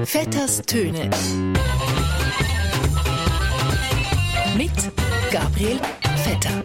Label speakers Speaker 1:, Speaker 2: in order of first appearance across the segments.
Speaker 1: Vetters Töne. Mit Gabriel Vetter.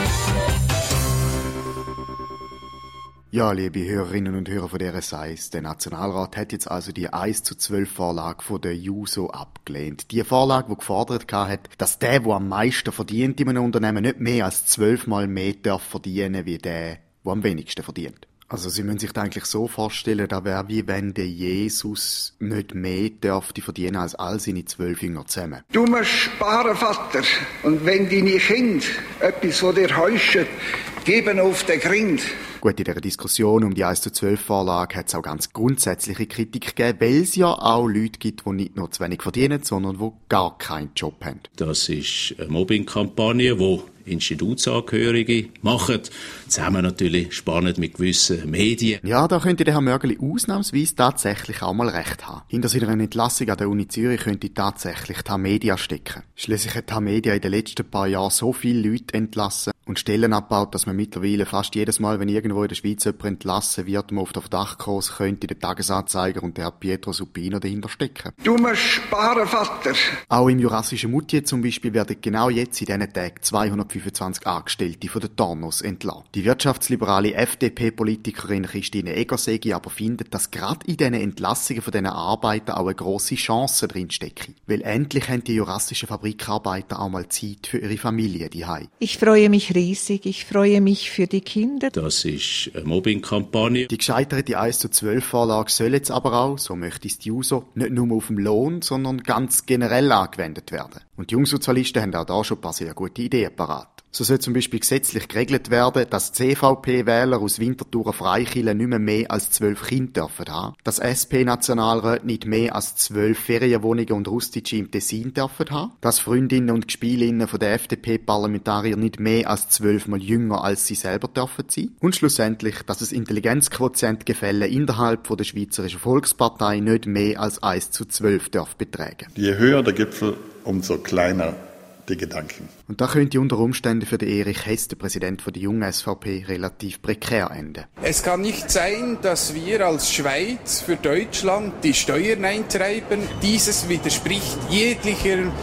Speaker 2: Ja, liebe Hörerinnen und Hörer von der RS1, der Nationalrat hat jetzt also die 1:12 Vorlage von der JUSO abgelehnt. Die Vorlage, die gefordert hat, dass der am meisten verdient in einem Unternehmen, nicht mehr als 12 Mal mehr darf verdienen wie der am wenigsten verdient. Also Sie müssen sich das eigentlich so vorstellen, da wäre wie wenn der Jesus nicht mehr dürfte verdienen als all seine 12 Jünger zusammen.
Speaker 3: Du musst sparen, Vater, und wenn deine Kinder etwas von dir heuschen, geben auf den Grind.
Speaker 2: Gut, in dieser Diskussion um die 1:12 Vorlage hat es auch ganz grundsätzliche Kritik gegeben, weil es ja auch Leute gibt, die nicht nur zu wenig verdienen, sondern die gar keinen Job haben.
Speaker 4: Das ist eine Mobbing-Kampagne, die Institutsangehörige machen, zusammen natürlich spannend mit gewissen Medien.
Speaker 2: Ja, da könnte der Herr Mörgeli ausnahmsweise tatsächlich auch mal recht haben. Hinter seiner Entlassung an der Uni Zürich könnte tatsächlich die Media stecken. Schliesslich hat die Media in den letzten paar Jahren so viele Leute entlassen und Stellen abgebaut, dass man mittlerweile fast jedes Mal, wenn irgendwo in der Schweiz jemand entlassen wird, man auf den Verdacht kommen könnte der Tagesanzeiger und der Herr Pietro Supino dahinter stecken.
Speaker 3: Du musst sparen, Vater.
Speaker 2: Auch im jurassischen Moutier zum Beispiel werden genau jetzt in diesen Tagen 225 Angestellte von der Tornos entlassen. Die wirtschaftsliberale FDP-Politikerin Christine Egersegi aber findet, dass gerade in diesen Entlassungen von diesen Arbeitern auch eine grosse Chance drinstecke. Weil endlich haben die jurassischen Fabrikarbeiter auch mal Zeit für ihre Familie daheim.
Speaker 5: Ich freue mich riesig. Ich freue mich für die Kinder.
Speaker 4: Das ist eine Mobbing-Kampagne.
Speaker 2: Die gescheiterte 1:12 Vorlage soll jetzt aber auch, so möchte es die JUSO, nicht nur auf dem Lohn, sondern ganz generell angewendet werden. Und die Jungsozialisten haben auch da schon ein paar sehr gute Ideen parat. So soll zum Beispiel gesetzlich geregelt werden, dass CVP-Wähler aus Winterthur Freikirchen nicht mehr als 12 Kinder dürfen haben, dass SP-Nationalräte nicht mehr als 12 Ferienwohnungen und Rustische im Tessin dürfen haben, dass Freundinnen und Gespielinnen von der FDP-Parlamentarier nicht mehr als 12 Mal jünger als sie selber dürfen sein und schlussendlich, dass das Intelligenzquotientgefälle innerhalb von der Schweizerischen Volkspartei nicht mehr als 1:12 darf betragen.
Speaker 6: Je höher der Gipfel, umso kleiner die Gedanken.
Speaker 2: Und da könnte unter Umständen für den Erich Hess, der Präsident der jungen SVP, relativ prekär enden.
Speaker 7: Es kann nicht sein, dass wir als Schweiz für Deutschland die Steuern eintreiben. Dieses widerspricht jeglichem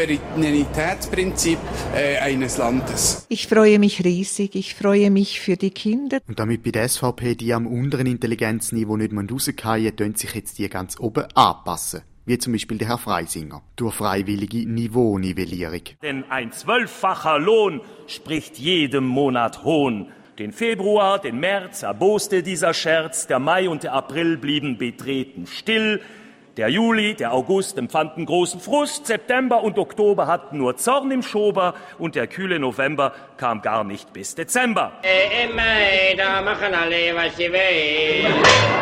Speaker 7: Souveränitätsprinzip eines Landes.
Speaker 5: Ich freue mich riesig. Ich freue mich für die Kinder.
Speaker 2: Und damit bei der SVP die am unteren Intelligenzniveau nicht rausfallen, tun sich jetzt die ganz oben anpassen. Wie zum Beispiel der Herr Freisinger, durch freiwillige Niveaunivellierung.
Speaker 8: Denn ein 12-facher Lohn spricht jedem Monat Hohn. Den Februar, den März erboste dieser Scherz, der Mai und der April blieben betreten still. Der Juli, der August empfanden großen Frust, September und Oktober hatten nur Zorn im Schober und der kühle November kam gar nicht bis Dezember.
Speaker 9: Im Mai, da machen alle, was sie wollen.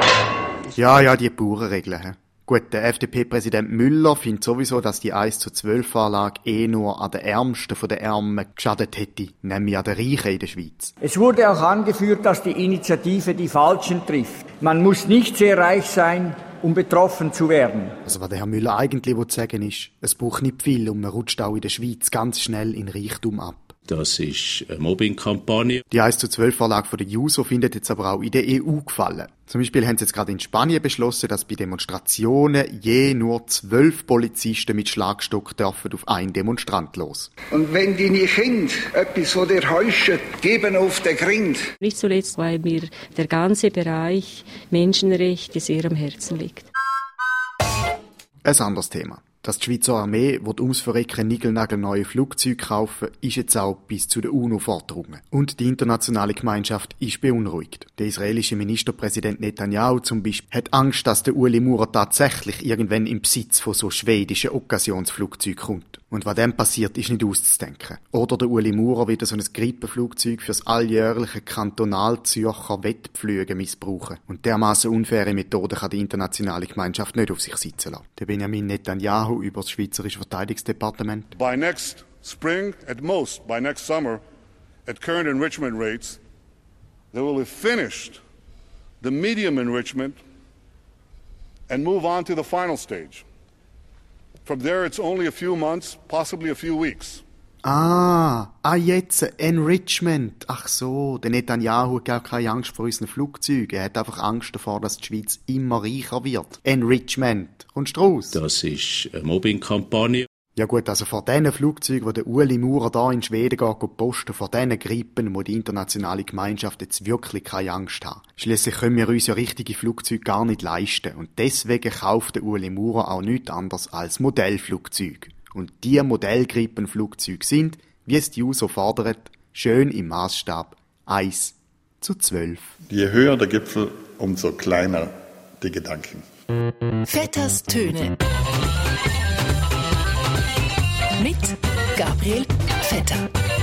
Speaker 2: Ja, die Bauernregeln. Gut, der FDP-Präsident Müller findet sowieso, dass die 1:12-Vorlage nur an den Ärmsten von den Ärmen geschadet hätte, nämlich an den Reichen in der Schweiz.
Speaker 10: Es wurde auch angeführt, dass die Initiative die Falschen trifft. Man muss nicht sehr reich sein, um betroffen zu werden.
Speaker 2: Also was der Herr Müller eigentlich sagen will, ist, es braucht nicht viel und man rutscht auch in der Schweiz ganz schnell in Reichtum ab.
Speaker 4: Das ist eine Mobbing-Kampagne.
Speaker 2: Die 1:12-Vorlage von der JUSO findet jetzt aber auch in der EU Gefallen. Zum Beispiel haben sie jetzt gerade in Spanien beschlossen, dass bei Demonstrationen je nur 12 Polizisten mit Schlagstock dürfen auf einen Demonstrant los.
Speaker 3: Und wenn deine Kinder etwas von dir heuschen, geben auf den Grind.
Speaker 11: Nicht zuletzt, weil mir der ganze Bereich Menschenrechte sehr am Herzen liegt.
Speaker 2: Ein anderes Thema. Dass die Schweizer Armee ums Verrecken niegelnagelneue Flugzeuge kaufen, ist jetzt auch bis zu der UNO vorgedrungen. Und die internationale Gemeinschaft ist beunruhigt. Der israelische Ministerpräsident Netanyahu zum Beispiel hat Angst, dass der Ueli Maurer tatsächlich irgendwann im Besitz von so schwedischen Occasionsflugzeugen kommt. Und was dann passiert, ist nicht auszudenken. Oder der Ueli Maurer wieder so ein Grippenflugzeug fürs alljährliche Kantonal-Zürcher Wettpflüge missbrauchen. Und dermaßen unfaire Methoden kann die internationale Gemeinschaft nicht auf sich sitzen lassen. Der Benjamin Netanyahu über das Schweizerische Verteidigungsdepartement.
Speaker 12: By next spring, at most by next summer, at current enrichment rates, they will have finished the medium enrichment and move on to the final stage. From there, it's only a few months, possibly a few weeks.
Speaker 2: Jetzt, Enrichment. Ach so, der Netanyahu hat gar keine Angst vor unseren Flugzeugen. Er hat einfach Angst davor, dass die Schweiz immer reicher wird. Enrichment. Kommst du raus?
Speaker 4: Das ist eine Mobbing-Kampagne.
Speaker 2: Ja gut, also vor diesen Flugzeugen, wo der Ueli Maurer da in Schweden geht posten, vor diesen Grippen muss die internationale Gemeinschaft jetzt wirklich keine Angst haben. Schliesslich können wir uns ja richtige Flugzeuge gar nicht leisten. Und deswegen kauft der Ueli Maurer auch nichts anderes als Modellflugzeuge. Und diese Modellgrippenflugzeuge sind, wie es die USO fordert, schön im Maßstab 1:12.
Speaker 6: Je höher der Gipfel, umso kleiner die Gedanken.
Speaker 1: Vetters Töne. Mit Gabriel Vetter.